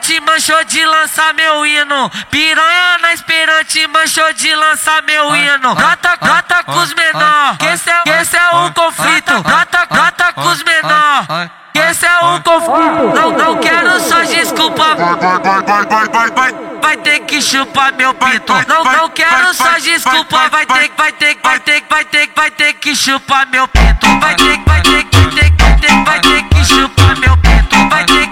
Esperante manchou de lançar meu hino. Piranha na Esperante manchou de lançar meu hino. Brota com os menor, que esse é o conflito. Brota com os menor, que esse é o conflito. Não quero só desculpa. Vai ter que chupar meu pinto. Não quero só desculpa. Vai ter que chupar meu pinto. Vai ter que chupar meu pinto. Vai ter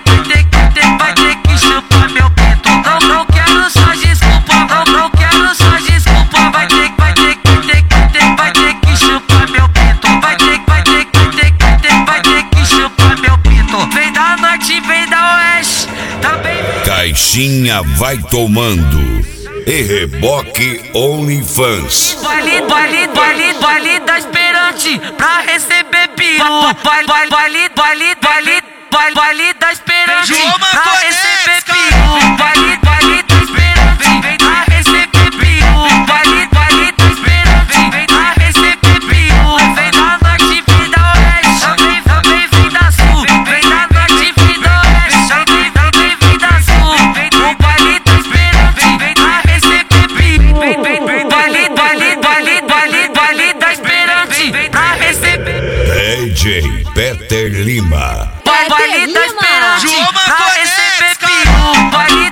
que chupar meu pinto. Não quero só desculpa. Não quero só desculpa. Vai ter que chupar meu pinto. Vai ter que chupar meu pinto. Vem da norte, vem da oeste. Também. Caixinha vai tomando. E reboque OnlyFans. Baile da Esperante pra receber peru. Baile da Esperante pra receber peru. Baile da Esperante vem pra receber peru. Baile da Esperante vem pra receber peru. Vem da norte, vem da oeste. Também vem da sul. Vem da norte, vem da oeste. Também vem da sul. O baile da Esperante vem pra receber peru. Baile da Esperante pra receber. DJ Peter Lima. Baile da Esperante pra receber peru.